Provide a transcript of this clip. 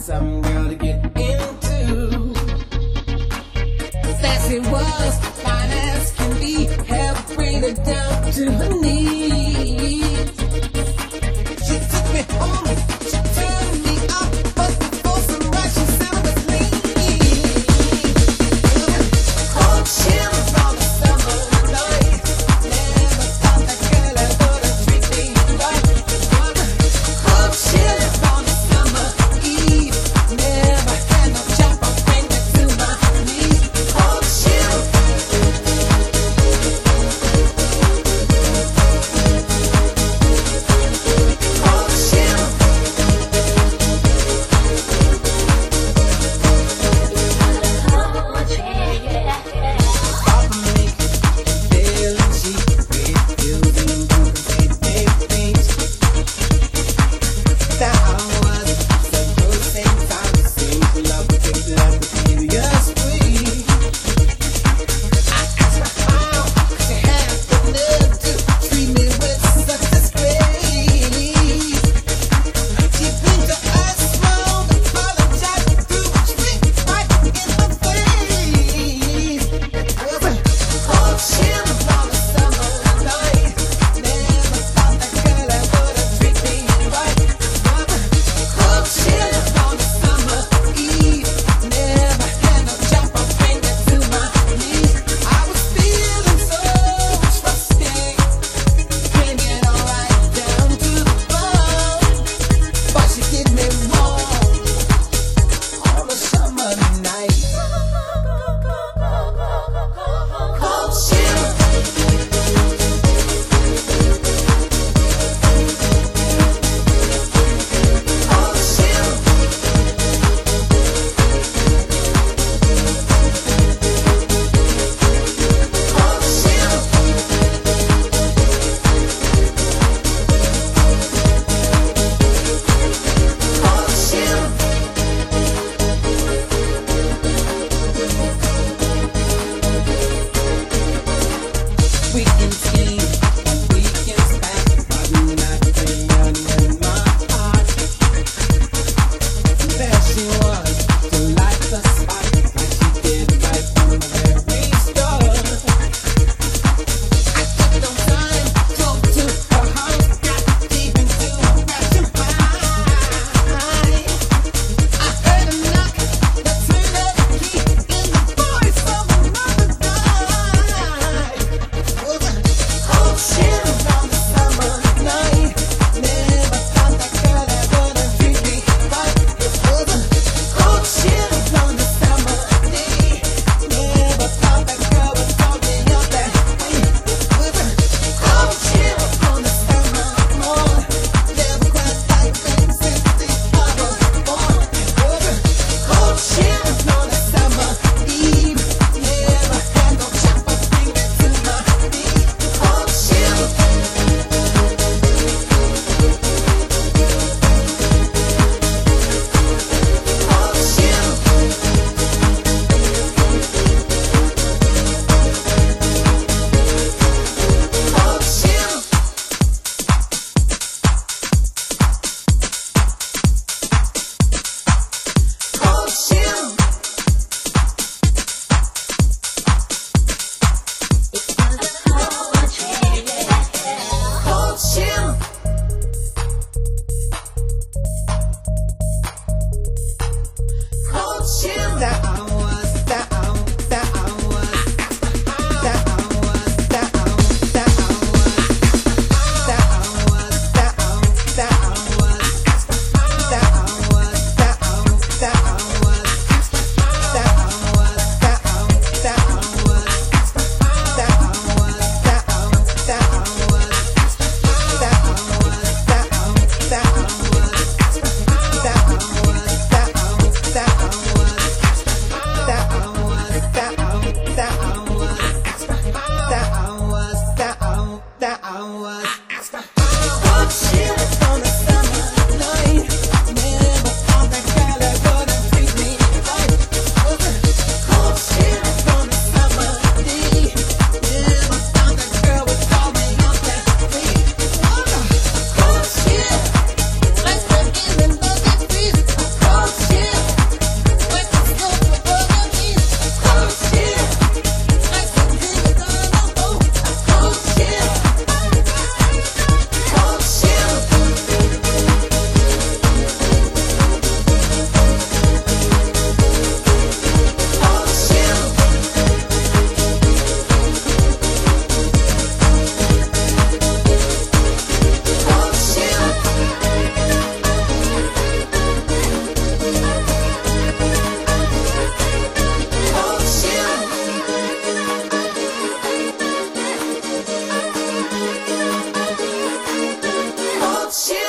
some girl to get into. Sassy was fine as can be, helped bring her down to her knees. She took me home, she turned me up, but before sunrise she said I was leave. Cold chills on a summer night, never thought that girl ever would treat me right. Cold chills on a summer eve, never had no job, I'll bring it to my knees. Cold chills. wants you.